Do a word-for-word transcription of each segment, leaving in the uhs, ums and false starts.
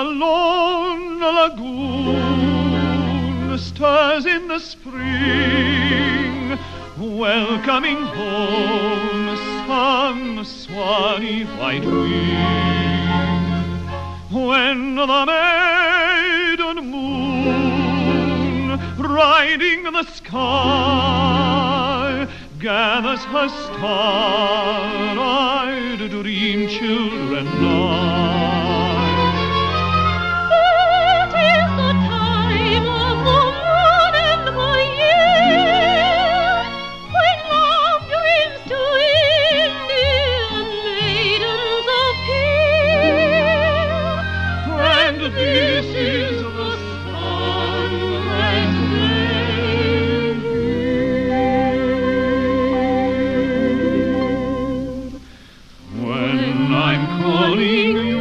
lone lagoon stirs in the spring, welcoming home some swanny white wing. When the maiden moon, riding the sky, gathers her star-eyed dream children nigh. It is the time of the moon and the year, when love dreams to Indian maidens appear. And this is the song that they hear. When I'm calling you,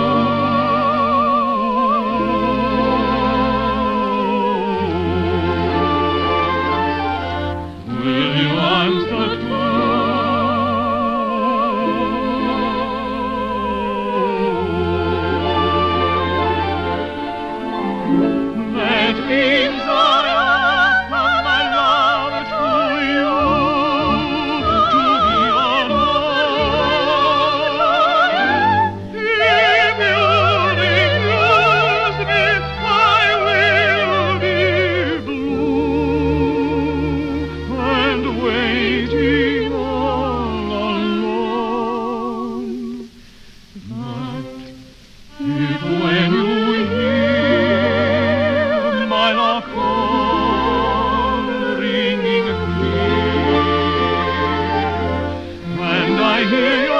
will you answer too? That means I offer my love to you, to be honored. If you refuse me, I will be blue and waiting all alone. But if when you hear my love call ringing clear, and I hear your